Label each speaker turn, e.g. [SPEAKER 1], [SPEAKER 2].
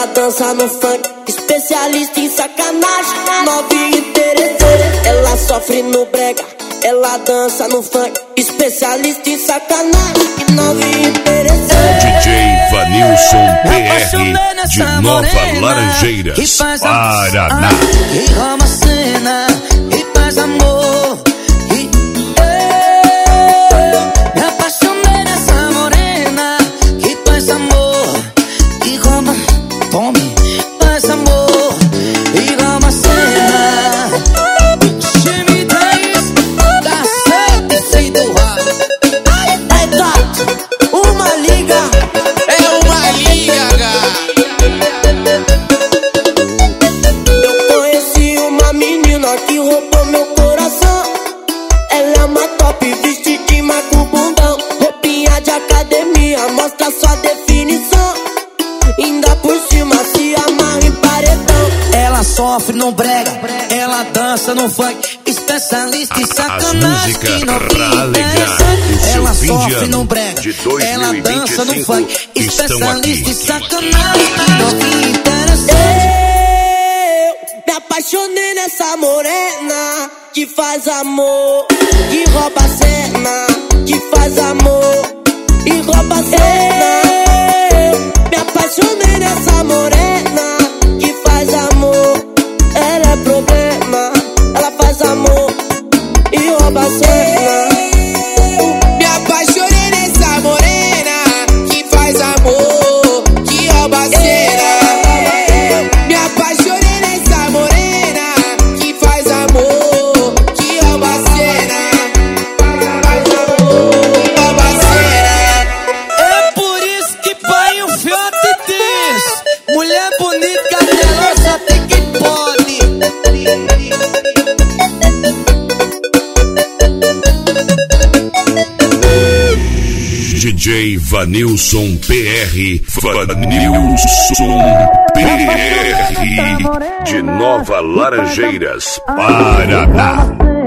[SPEAKER 1] dança no funk, especialista em sacanagem, novinha interessante. Ela sofre no brega, ela dança no funk, especialista em sacanagem, novinha interessante.
[SPEAKER 2] DJ Vanilson PR de Nova Laranjeiras, Paraná.
[SPEAKER 3] E rouba a cena, e faz amor. Me apaixonei nessa morena que faz amor. E rouba, tome, faz amor. E rouba a cena. Time 10, dá certo sem doar.
[SPEAKER 1] É gato, uma liga.
[SPEAKER 3] É uma liga.
[SPEAKER 1] Eu conheci uma menina que roubou meu coração. Ela é uma top, vestidinha com bundão, roupinha de academia, mostra sua definição. Ainda por cima se amarra em paredão.
[SPEAKER 3] Ela sofre no brega, ela dança no funk, especialista em sacanagem que não interessante. Ela sofre no brega, ela dança no funk, especialista em sacanagem que não interessante.
[SPEAKER 1] Eu me apaixonei nessa morena que faz amor, que rouba a cena, que faz amor e rouba a cena. Eu me apaixonei nessa morena que faz amor. Ela é problema, ela faz amor e rouba a cena.
[SPEAKER 4] Me apaixonei nessa morena que faz amor, que rouba a cena. Me apaixonei nessa morena que faz amor, que rouba a cena. Faz amor, que rouba a cena.
[SPEAKER 3] É por isso que pai o fiote diz: mulher bonita, ela só tem que pode.
[SPEAKER 2] DJ Vanilson PR, Vanilson PR de Nova Laranjeiras, Paraná.